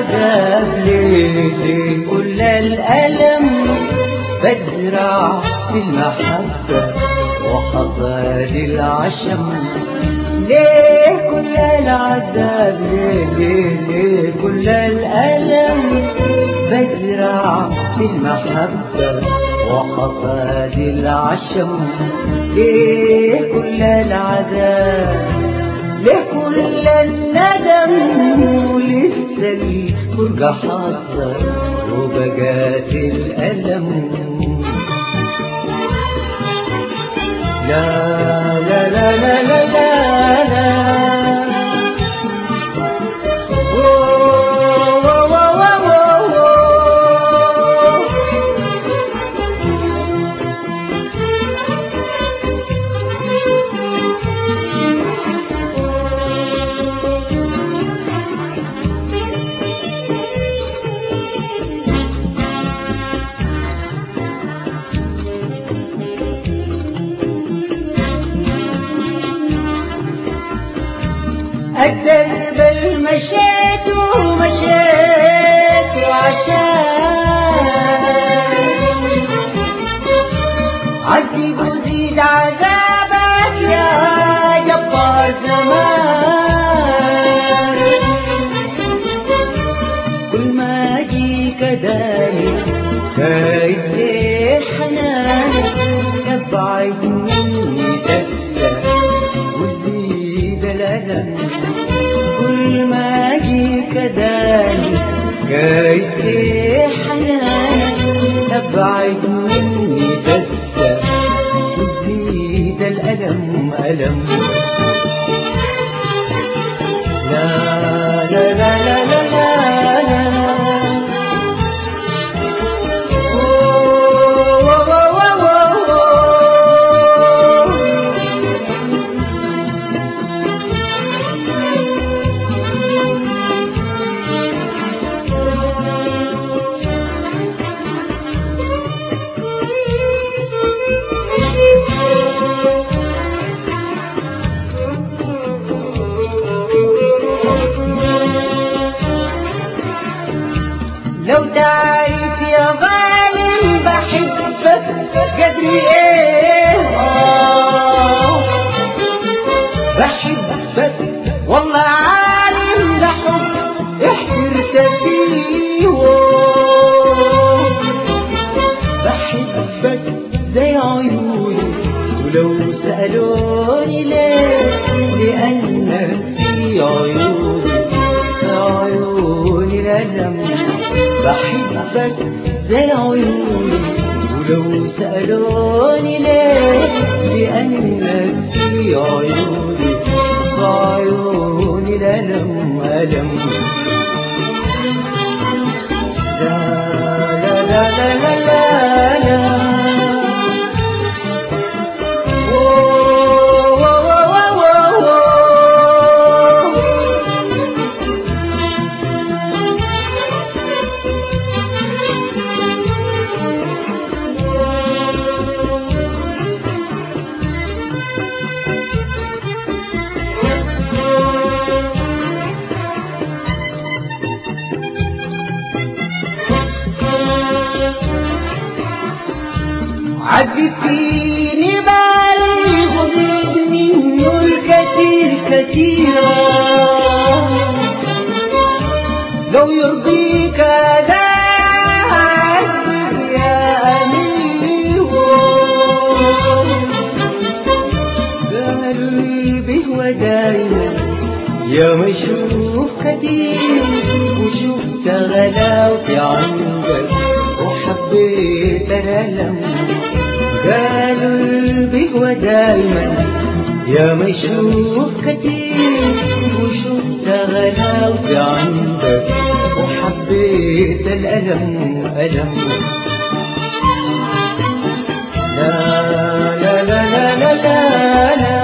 العذاب ليه كل الألم بزرع في المحبة وحصاد العشم ليه كل العذاب ليه كل الألم بزرع في المحبة وحصاد العشم ليه كل العذاب ليه كل الندم ولسه الفرقة حاضر وبقات الألم لا لا لا لا لا لا لا الدرب المشيت ومشيت عشان عذب وزيد عذابك يا جبار زمان كل ما اجيك داني خايف ليه حنانك تبعد مني دسة وزيد الألم كل ما اجيك داني خايف ليه حنانك تبعد مني دسة وزيد الألم ألم لا لا لا لا لا لا لو تعرف يا غالي بحبك قدري ايه بحبك والله عالم ده حب احترت فيه بحبك زي عيوني ولو سألوني ليه لأنك في عيوني الألم بحبك زي عيوني ولو سألوني ليه لأنك في عيوني الألم ألم لا لا لا لا لا لا عدت فيني بالي غضب منه الكثير كثيرا لو يرضيك هذا عذب يا أمير قلبي هو دايما يا مشوف كثير وشفت غلاوتي عندك وحبيت الألم قلبي هو دايما يا مشوف كتير وشفت غلاوتي عندك وحبيت الألم ألم لا لا لا لا لا لا لا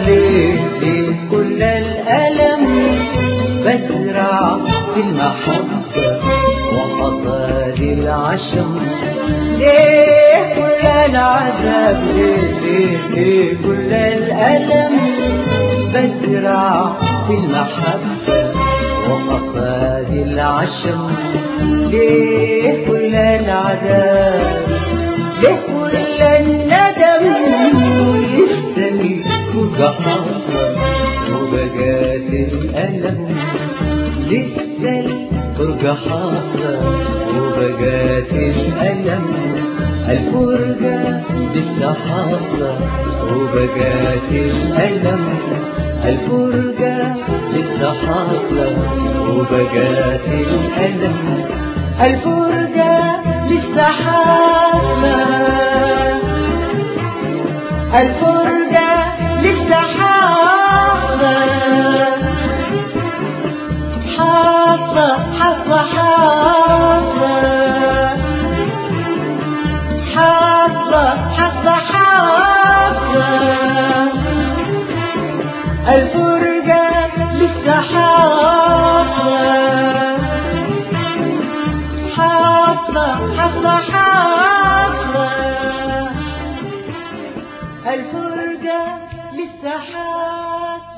ليه كل الألم بزرع في المحبة وحصاد العشم؟ ليه كل العذاب؟ ليه كل الألم بزرع في المحبة وحصاد العشم؟ ليه كل العذاب؟ ليه كل الندم يستني وجحافة وبجات الألم؟ لسه الفرجة حاصلة وبجات الألم، الفرجة لسه حاصلة وبجات الألم، الفرجة لسه حاصلة وبجات الألم، الفرجة لسه حاصلة، الفرجة لسه حاصلة، حاصلة حاصلة حاصلة حاصلة حاصلة، الفرجة لسه حاصلة، حاصلة حاصلة حاصلة، الفرجة لسه حاصلة.